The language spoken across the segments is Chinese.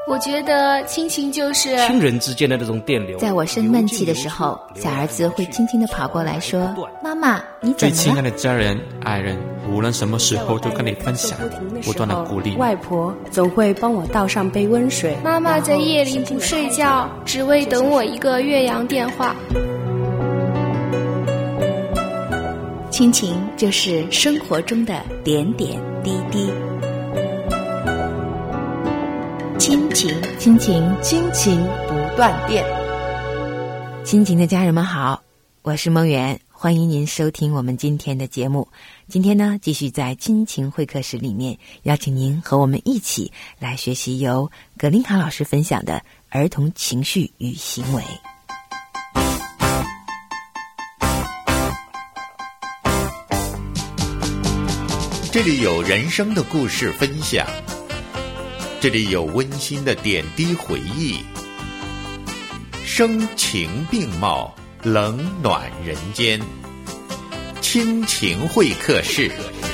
我觉得亲情就是亲人之间的那种电流。 在我生闷气的时候，小儿子会轻轻地跑过来说：“妈妈，你怎么了？” 最亲爱的家人、爱人，无论什么时候都跟你分享，不断的鼓励。 外婆总会帮我倒上杯温水。 妈妈在夜里不睡觉，只为等我一个越洋电话。 亲情就是生活中的点点滴滴。亲情，亲情， 亲情不断电。 亲情的家人们好，我是梦圆，欢迎您收听我们今天的节目。今天呢，继续在亲情会客室里面，邀请您和我们一起来学习由葛琳卡老师分享的儿童情绪与行为。 这里有人生的故事分享，这里有温馨的点滴回忆，声情并茂，冷暖人间，亲情会客室。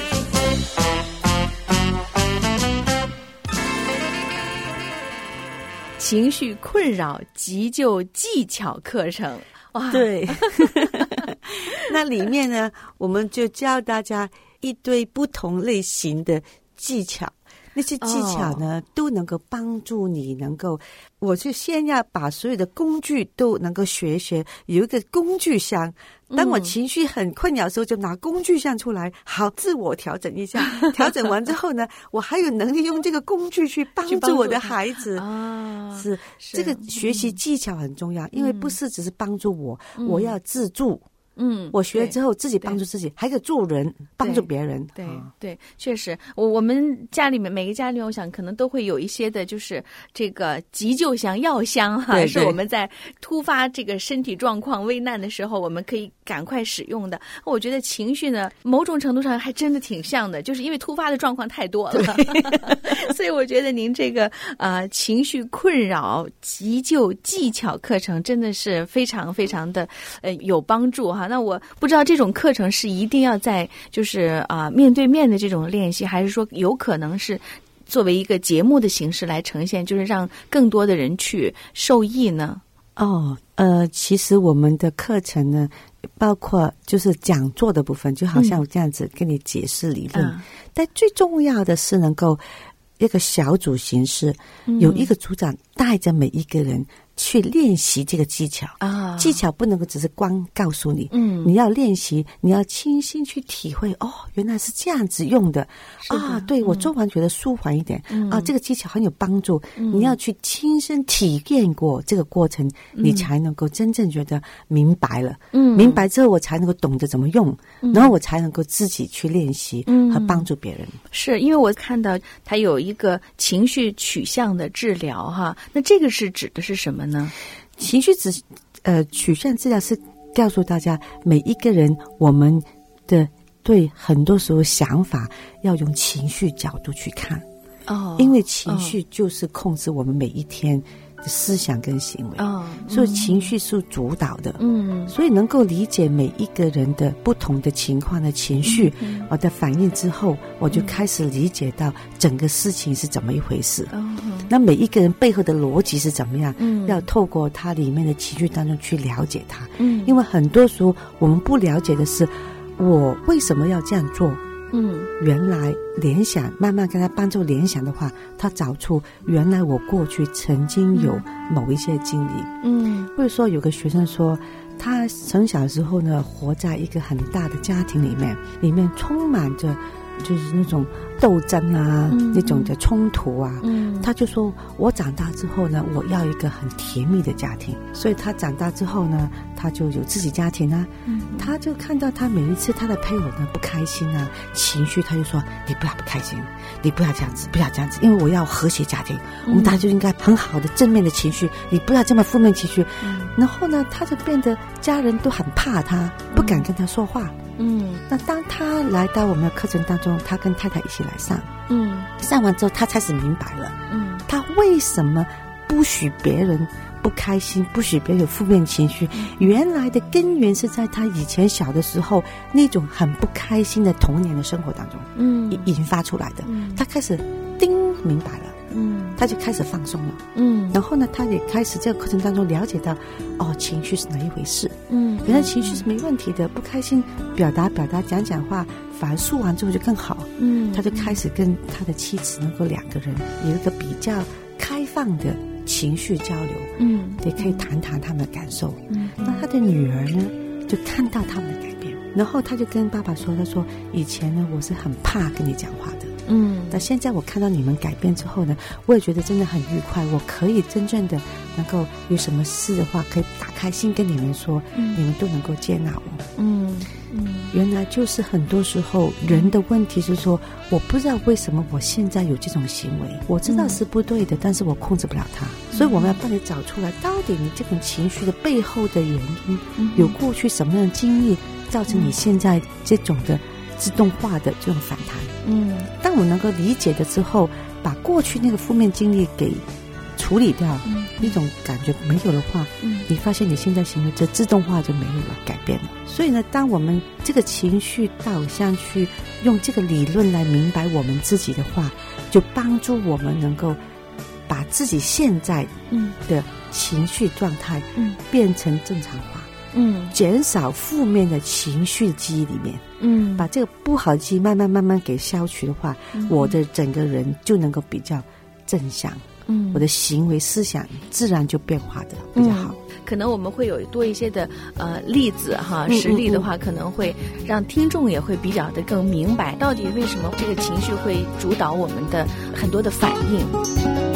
情绪困扰急救技巧课程，哇， 对。那里面呢，我们就教大家一堆不同类型的技巧，那些技巧呢，都能够帮助你能够，我就先要把所有的工具都能够学一学，有一个工具箱。当我情绪很困扰的时候，就拿工具箱出来，好自我调整一下。调整完之后呢，我还有能力用这个工具去帮助我的孩子。是这个学习技巧很重要，因为不是只是帮助我，我要自助。我学了之后自己帮助自己，还可以助人，帮助别人。 对对，确实，我们家里面每个家里面，我想可能都会有一些的，就是这个急救箱、药箱哈，对对，是我们在突发这个身体状况危难的时候，我们可以赶快使用的。我觉得情绪呢，某种程度上还真的挺像的，就是因为突发的状况太多了，所以我觉得您这个情绪困扰急救技巧课程真的是非常非常的有帮助哈。那我不知道这种课程是一定要在就是面对面的这种练习，还是说有可能是作为一个节目的形式来呈现，就是让更多的人去受益呢？ 其实我们的课程呢，包括就是讲座的部分，就好像我这样子跟你解释理论，但最重要的是能够一个小组形式，有一个组长带着每一个人去练习这个技巧啊，技巧不能够只是光告诉你，你要练习，你要亲身去体会，哦，原来是这样子用的啊，对，我做完觉得舒缓一点啊，这个技巧很有帮助，你要去亲身体验过这个过程，你才能够真正觉得明白了，明白之后我才能够懂得怎么用，然后我才能够自己去练习和帮助别人。 是因为我看到它有一个情绪取向的治疗哈，那这个是指的是什么呢？ 情绪取向治疗是告诉大家，每一个人我们的对很多时候想法要用情绪角度去看，因为情绪就是控制我们每一天的思想跟行为，所以情绪是主导的，所以能够理解每一个人的不同的情况的情绪，我的反应之后，我就开始理解到整个事情是怎么一回事，那每一个人背后的逻辑是怎么样，要透过他里面的情绪当中去了解他，因为很多时候我们不了解的是我为什么要这样做，原来联想，慢慢跟他帮助联想的话，他找出原来我过去曾经有某一些经历，或者说有个学生说他从小时候呢活在一个很大的家庭里面充满着就是那种斗争啊，那种的冲突啊，他就说我长大之后呢，我要一个很甜蜜的家庭，所以他长大之后呢，他就有自己家庭啊，他就看到他每一次他的配偶呢不开心啊，情绪他就说你不要不开心，你不要这样子，不要这样子，因为我要和谐家庭，我们大家就应该很好的正面的情绪，你不要这么负面情绪，然后呢他就变得家人都很怕他，不敢跟他说话，那当他来到我们的课程当中，他跟太太一起来上，上完之后他开始明白了，他为什么不许别人不开心，不许别人有负面情绪，原来的根源是在他以前小的时候那种很不开心的童年的生活当中引发出来的，他开始明白了， 他就开始放松了。然后呢，他也开始这个过程当中了解到，情绪是哪一回事。原来情绪是没问题的，不开心表达，讲话，反而说完之后就更好。他就开始跟他的妻子能够两个人有一个比较开放的情绪交流，也可以谈谈他们的感受。那他的女儿呢，就看到他们的改变，然后他就跟爸爸说，他说以前呢，我是很怕跟你讲话的。那现在我看到你们改变之后呢，我也觉得真的很愉快，我可以真正的能够有什么事的话可以打开心跟你们说，你们都能够接纳我。原来就是很多时候人的问题是说，我不知道为什么我现在有这种行为，我知道是不对的，但是我控制不了它。所以我们要帮你找出来，到底你这种情绪的背后的原因，有过去什么样的经历造成你现在这种的自动化的这种反弹。当我能够理解了之后，把过去那个负面经历给处理掉，那种感觉没有的话，你发现你现在行为这自动化就没有了，改变了。所以呢，当我们这个情绪导向去用这个理论来明白我们自己的话，就帮助我们能够把自己现在的情绪状态变成正常化。减少负面的情绪记忆里面，把这个不好的记忆慢慢给消除的话，我的整个人就能够比较正向，我的行为思想自然就变化的比较好。 可能我们会有多一些的例子哈，实例的话，可能会让听众也会比较的更明白，到底为什么这个情绪会主导我们的很多的反应。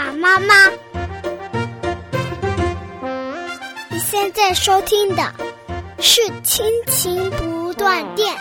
爸妈妈。你现在收听的是亲情不断电。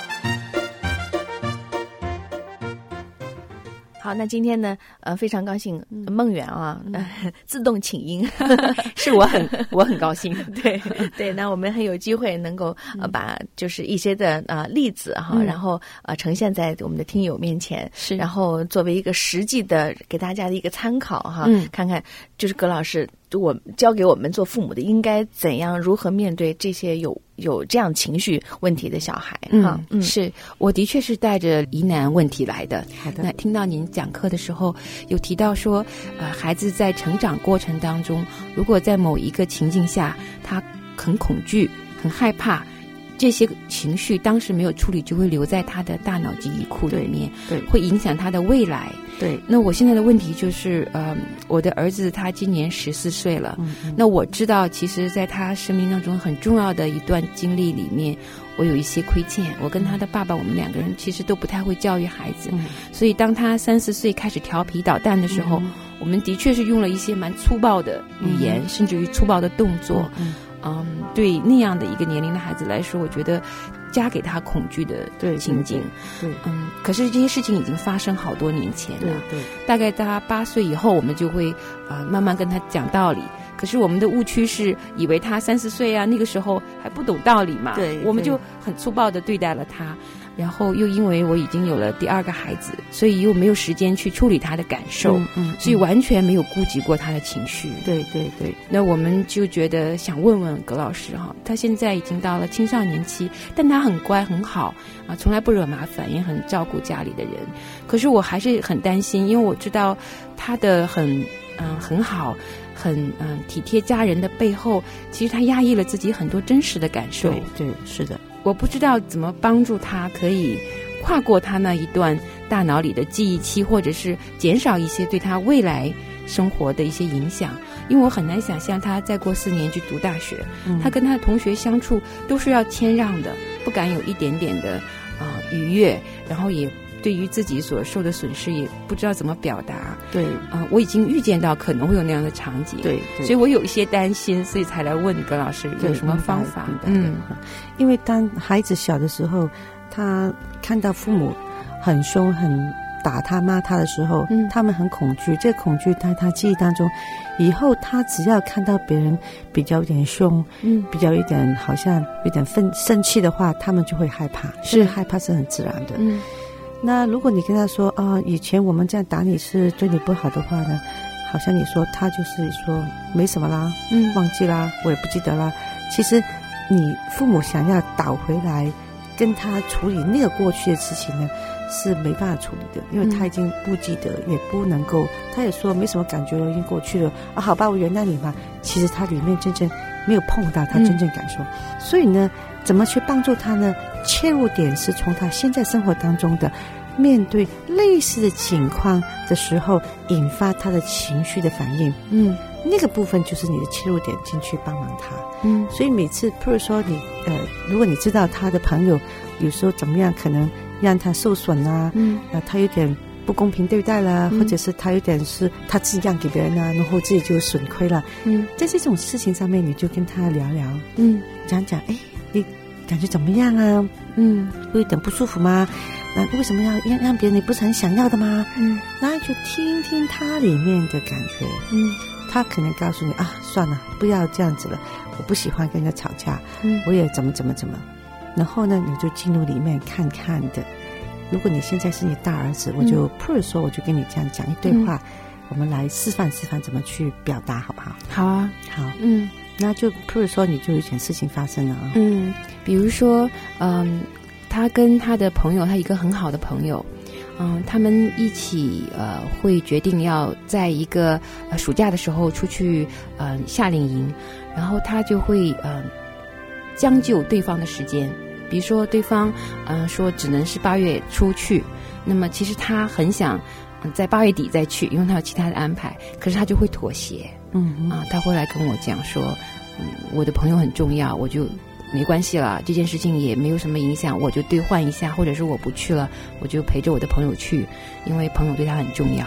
好，那今天呢，非常高兴，梦圆啊，自动请缨， 是我很高兴， 对对。那我们很有机会能够把就是一些的例子哈，然后呈现在我们的听友面前， 是， 然后作为一个实际的给大家的一个参考哈，看看就是葛老师我教给我们做父母的应该怎样如何面对这些有这样情绪问题的小孩哈。 是，我的确是带着疑难问题来的。好的，那听到您讲课的时候有提到说，孩子在成长过程当中，如果在某一个情境下他很恐惧、很害怕，这些情绪当时没有处理，就会留在他的大脑记忆库里面，对，会影响他的未来。对，那我现在的问题就是，我的儿子他今年14岁了，那我知道，其实在他生命当中很重要的一段经历里面，我有一些亏欠。我跟他的爸爸，我们两个人其实都不太会教育孩子，所以当他30岁开始调皮捣蛋的时候，我们的确是用了一些蛮粗暴的语言，甚至于粗暴的动作。对那样的一个年龄的孩子来说，我觉得加给他恐惧的情景。对，可是这些事情已经发生好多年前了。对，大概他8岁以后，我们就会慢慢跟他讲道理。可是我们的误区是以为他30岁啊，那个时候还不懂道理嘛。对，我们就很粗暴的对待了他。然后又因为我已经有了第2个孩子，所以又没有时间去处理他的感受，所以完全没有顾及过他的情绪。对对对，那我们就觉得想问问葛老师哈，他现在已经到了青少年期，但他很乖很好啊，从来不惹麻烦，也很照顾家里的人。可是我还是很担心，因为我知道他的很好。很体贴家人的背后，其实他压抑了自己很多真实的感受。对，是的。我不知道怎么帮助他可以跨过他那一段大脑里的记忆期，或者是减少一些对他未来生活的一些影响。因为我很难想象他再过4年去读大学，他跟他的同学相处都是要谦让的，不敢有一点点的愉悦，然后也对于自己所受的损失也不知道怎么表达。对，我已经预见到可能会有那样的场景。对，所以我有一些担心，所以才来问葛老师有什么方法。 因为当孩子小的时候，他看到父母很凶、很打他、骂他的时候，他们很恐惧。这个恐惧在他记忆当中，以后他只要看到别人比较有点凶，比较有点好像有点生气的话，他们就会害怕。是害怕是很自然的。那如果你跟他说以前我们这样打你是对你不好的话呢，好像你说他就是说没什么啦，忘记啦，我也不记得啦。其实你父母想要倒回来跟他处理那个过去的事情呢，是没办法处理的，因为他已经不记得，也不能够，他也说没什么感觉了，已经过去了好吧，我原谅你吧。其实他里面真正没有碰到他真正感受。所以呢，怎么去帮助他呢？切入点是从他现在生活当中的面对类似的情况的时候引发他的情绪的反应，那个部分就是你的切入点，进去帮忙他。所以每次譬如说你如果你知道他的朋友有时候怎么样可能让他受损啊，他有点不公平对待啦，或者是他有点是他自己让给别人啊，然后自己就损亏了。在这种事情上面，你就跟他聊聊，讲讲，你感觉怎么样啊？会有点不舒服吗？那为什么要让别人？你不是很想要的吗？那就听听他里面的感觉。他可能告诉你算了，不要这样子了，我不喜欢跟人家吵架，我也怎么。然后呢，你就进入里面看看的。如果你现在是你大儿子，我就譬如说，我就跟你这样讲一对话，我们来示范怎么去表达，好不好？好啊，好。那就譬如说，你就有一件事情发生了啊。 比如说，他跟他的朋友，他一个很好的朋友，他们一起会决定要在一个暑假的时候出去夏令营，然后他就会将就对方的时间。比如说对方说只能是8月初去，那么其实他很想在8月底再去，因为他有其他的安排，可是他就会妥协。他会来跟我讲说，我的朋友很重要，我就没关系了，这件事情也没有什么影响，我就兑换一下，或者是我不去了，我就陪着我的朋友去，因为朋友对他很重要。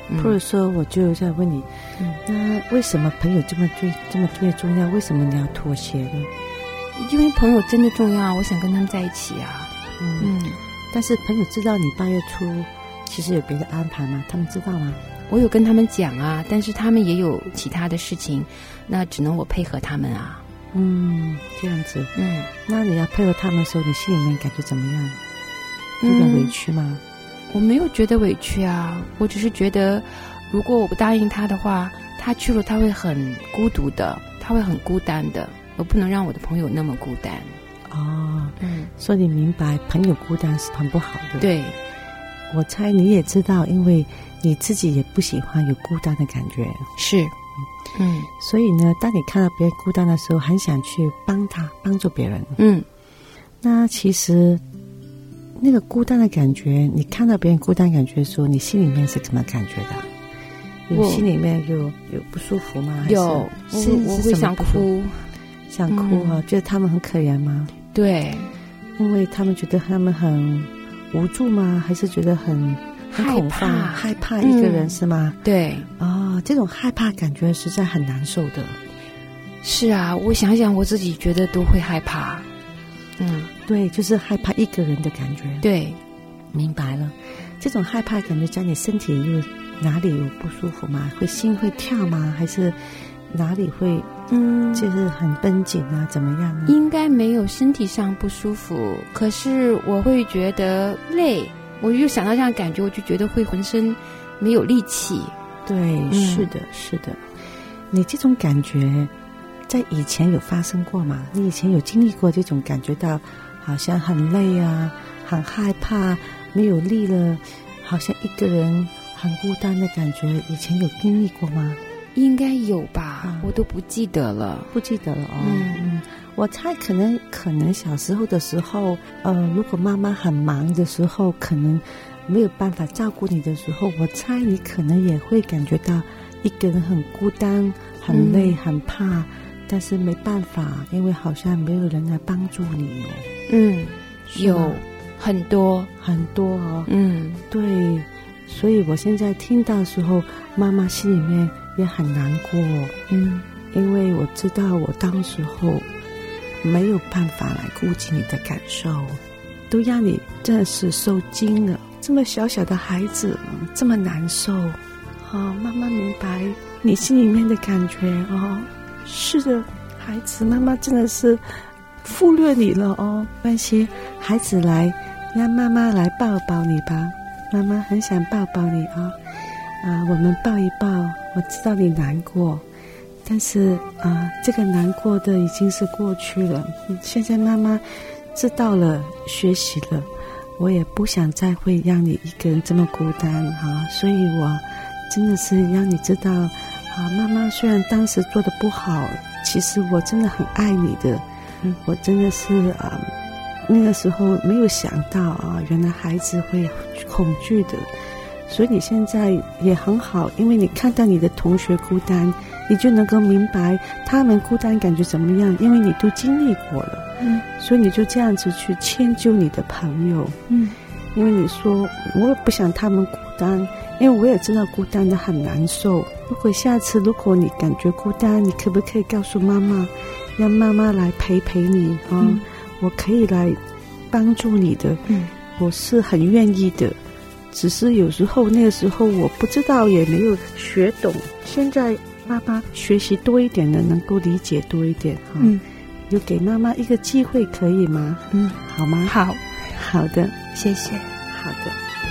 或者说我就在问你，那为什么朋友这么对重要？为什么你要妥协呢？ 因为朋友真的重要，我想跟他们在一起啊。 但是朋友知道你8月初其实有别的安排吗？他们知道吗？ 我有跟他们讲啊，但是他们也有其他的事情，那只能我配合他们啊。 这样子。那你要配合他们的时候，你心里面感觉怎么样？有点委屈吗？ 我没有觉得委屈啊，我只是觉得如果我不答应他的话，他去了他会很孤独的，他会很孤单的，我不能让我的朋友那么孤单。 所以你明白朋友孤单是很不好的。 对， 我猜你也知道，因为你自己也不喜欢有孤单的感觉。 是。 所以呢，当你看到别人孤单的时候，很想去帮助别人。那其实那个孤单的感觉，你看到别人孤单感觉的时候，你心里面是怎么感觉的？心里面有不舒服吗？ 有，我会想哭。 想哭啊，觉得他们很可怜吗？ 对， 因为他们觉得他们很无助吗？还是觉得很害怕一个人是吗？ 对。 这种害怕感觉实在很难受的。 是啊，我想想我自己觉得都会害怕。 对，就是害怕一个人的感觉。 对， 明白了。这种害怕感觉在你身体有哪里有不舒服吗？心会跳吗？还是哪里会就是很绷紧啊？怎么样呢？ 应该没有身体上不舒服，可是我会觉得累。我就想到这样感觉，我就觉得会浑身没有力气。 对，是的。你这种感觉在以前有发生过吗？你以前有经历过这种感觉到好像很累啊，很害怕，没有力了，好像一个人很孤单的感觉，以前有经历过吗？ 应该有吧，我都不记得了。我猜可能小时候的时候，如果妈妈很忙的时候，可能没有办法照顾你的时候，我猜你可能也会感觉到一个人很孤单、很累、很怕，但是没办法，因为好像没有人来帮助你。 有很多哦。对，所以我现在听到的时候，妈妈心里面也很难过。因为我知道我当时候没有办法来顾及你的感受，都让你真的是受惊了。这么小小的孩子这么难受。妈妈明白你心里面的感觉。是的，孩子，妈妈真的是忽略你了。没关系，孩子来，让妈妈来抱抱你吧，妈妈很想抱抱你我们抱一抱。我知道你难过，但是这个难过的已经是过去了。现在妈妈知道了，学习了，我也不想再会让你一个人这么孤单所以我真的是让你知道妈妈虽然当时做的不好，其实我真的很爱你的。我真的是那个时候没有想到原来孩子会恐惧的。所以你现在也很好，因为你看到你的同学孤单，你就能够明白他们孤单感觉怎么样，因为你都经历过了。所以你就这样子去迁就你的朋友。因为你说我也不想他们孤单，因为我也知道孤单的很难受。如果下次如果你感觉孤单，你可不可以告诉妈妈，让妈妈来陪你我可以来帮助你的。我是很愿意的，只是有时候那个时候我不知道，也没有学懂。现在妈妈学习多一点的，能够理解多一点有给妈妈一个机会可以吗？好吗？好的， 谢谢。 好的。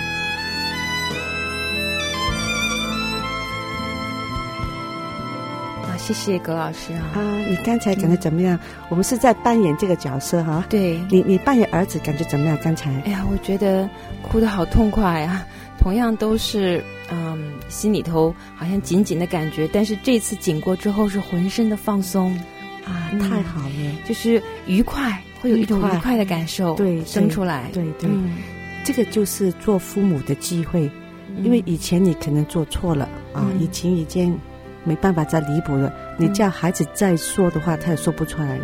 谢谢葛老师你刚才感觉怎么样？我们是在扮演这个角色对， 你扮演儿子感觉怎么样？刚才我觉得哭得好痛快啊！同样都是心里头好像紧紧的感觉，但是这次紧过之后是浑身的放松太好了， 就是愉快，会有一种愉快的感受生出来。 对，这个就是做父母的机会。因为以前你可能做错了以前已经没办法再弥补了，你叫孩子再说的话他也说不出来了。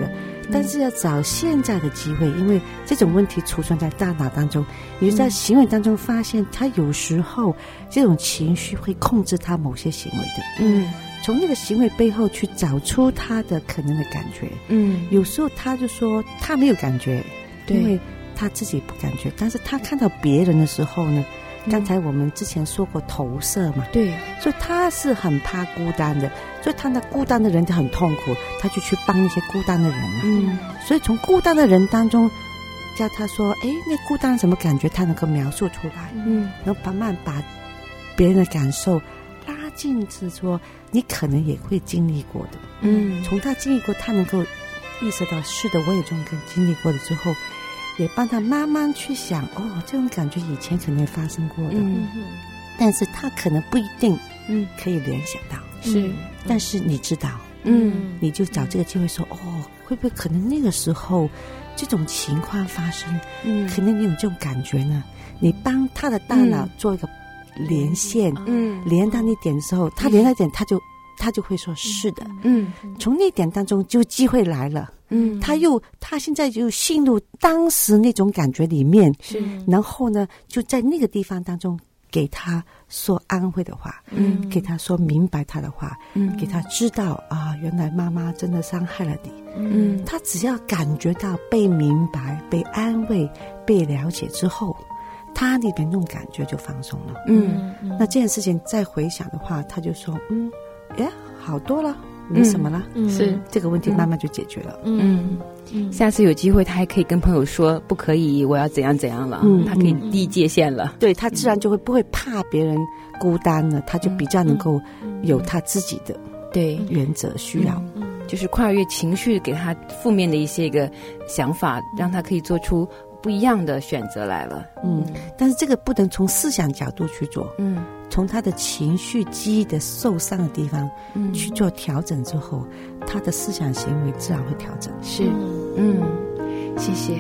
但是要找现在的机会，因为这种问题储存在大脑当中，也就在行为当中发现他有时候这种情绪会控制他某些行为的。从那个行为背后去找出他的可能的感觉。有时候他就说他没有感觉，因为他自己不感觉，但是他看到别人的时候呢，刚才我们之前说过投射嘛， 对， 所以他是很怕孤单的，所以他那孤单的人就很痛苦，他就去帮那些孤单的人所以从孤单的人当中叫他说，那孤单什么感觉，他能够描述出来，然后慢慢把别人的感受拉近，是说你可能也会经历过的，从他经历过，他能够意识到，是的，我也这种经历过了之后，也帮他慢慢去想，这种感觉以前可能也发生过的，但是他可能不一定可以联想到，但是你知道，你就找这个机会说，会不会可能那个时候这种情况发生，可能你有这种感觉呢？你帮他的大脑做一个连线，连到那点的时候，他连到点，他就会说是的，从那点当中就机会来了，他现在就陷入当时那种感觉里面，然后呢，就在那个地方当中给他说安慰的话，给他说明白他的话，给他知道啊，原来妈妈真的伤害了你，他只要感觉到被明白、被安慰、被了解之后，他里边那种感觉就放松了，那这件事情再回想的话，他就说，好多了，没什么了， 是这个问题慢慢就解决了。 下次有机会他还可以跟朋友说不可以，我要怎样怎样了，他可以立界限了， 对，他自然就会不会怕别人孤单了，他就比较能够有他自己的对原则需要， 就是跨越情绪给他负面的一些个想法，让他可以做出不一样的选择来了。 但是这个不能从思想角度去做，从他的情绪记忆的受伤的地方去做调整之后，他的思想行为自然会调整。 是，谢谢。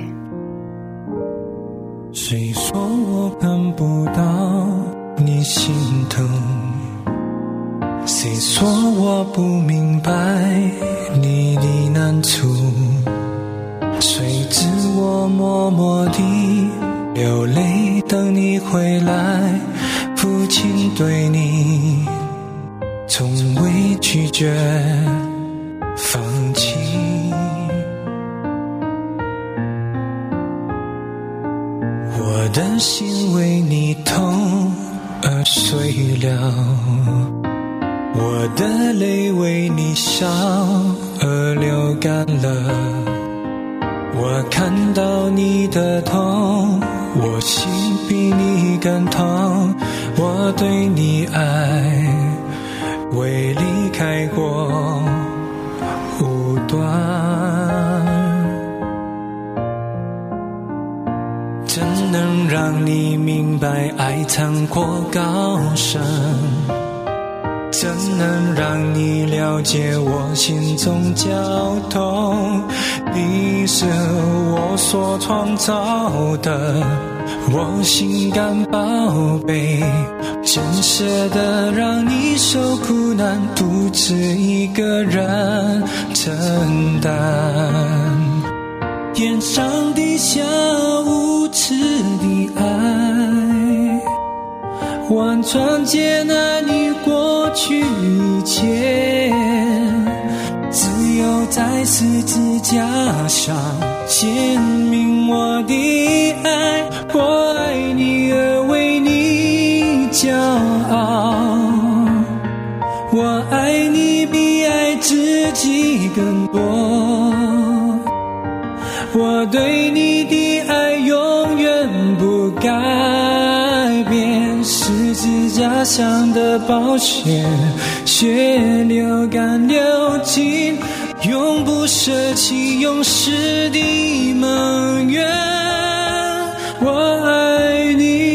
谁说我看不到你心疼？谁说我不明白你的难处？谁知我默默地流泪等你回来，父亲对你从未拒绝放弃。我的心为你痛而碎了，我的泪为你笑而流干了。我看到你的痛，我心比你更痛，我对你爱未离开过无端，怎能让你明白爱长过高深？怎能让你了解我心中绞痛？你是我所创造的，我心肝宝贝，真舍得让你受苦难，独自一个人承担。天上地下无耻的爱，完全接纳你过去一切，只有在十字架上显明我的爱，我爱你而为你骄傲，我爱你比爱自己更多，我对你的爱永远不改变，十字架上的宝血，血流干流尽，永不舍弃永世的盟约，我爱你。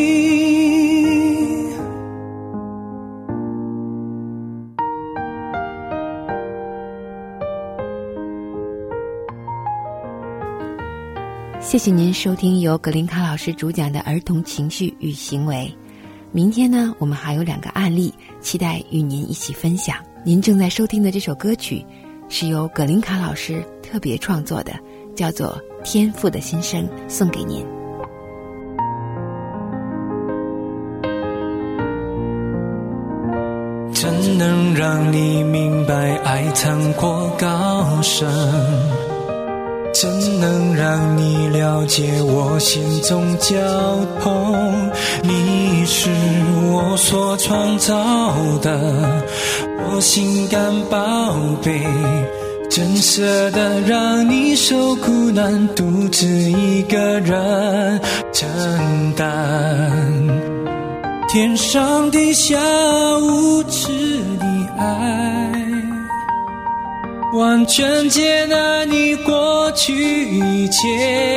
谢谢您收听由格林卡老师主讲的儿童情绪与行为。明天呢，我们还有2个案例，期待与您一起分享。您正在收听的这首歌曲是由葛林卡老师特别创作的，叫做《天父的心声》，送给您。 真能让你明白爱苍阔高深，真能让你了解我心中交通。你是我所创造的，我心肝宝贝，真舍得让你受苦难，独自一个人承担。天上地下无耻的爱，完全接纳你过去一切，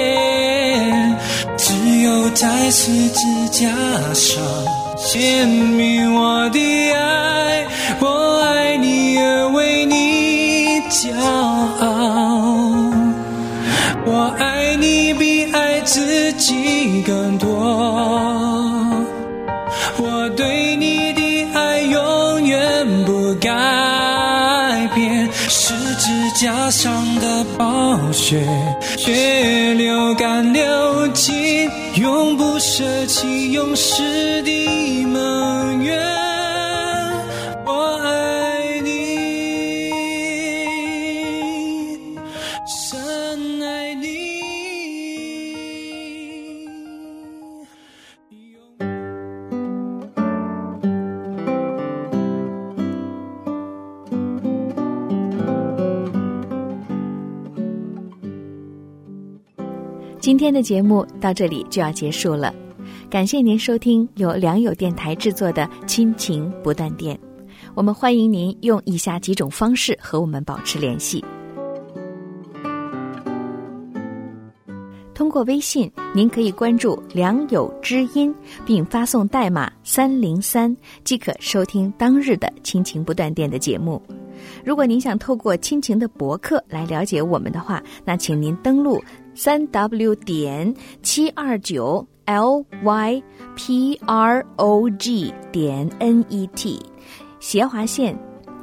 只有在十字架上显明我的爱，我爱你而为你骄傲，我爱你比爱自己更多，我对你的爱永远不改变，十字架上的宝血，血流干流尽，永不舍弃永世的盟约。我爱你，深爱你。 今天的节目到这里就要结束了，感谢您收听由良友电台制作的亲情不断电。我们欢迎您用以下几种方式和我们保持联系。通过微信，您可以关注良友知音，并发送代码303，即可收听当日的亲情不断电的节目。如果您想透过亲情的博客来了解我们的话，那请您登录3w.729lyprog.net 斜划线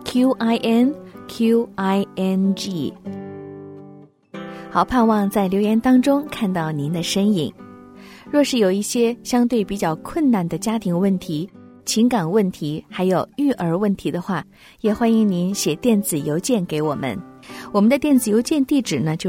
QINQING。 好，盼望在留言当中看到您的身影。若是有一些相对比较困难的家庭问题、情感问题还有育儿问题的话，也欢迎您写电子邮件给我们。我们的电子邮件地址呢，就是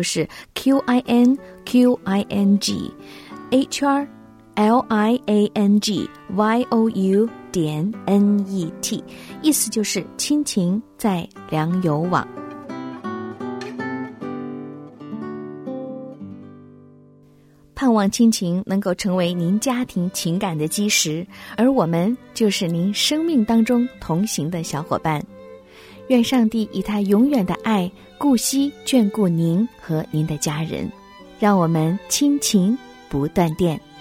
QINQING@liangyou.net， 意思就是亲情在良友网。盼望亲情能够成为您家庭情感的基石，而我们就是您生命当中同行的小伙伴。愿上帝以他永远的爱顾惜眷顾您和您的家人，让我们亲情不断电。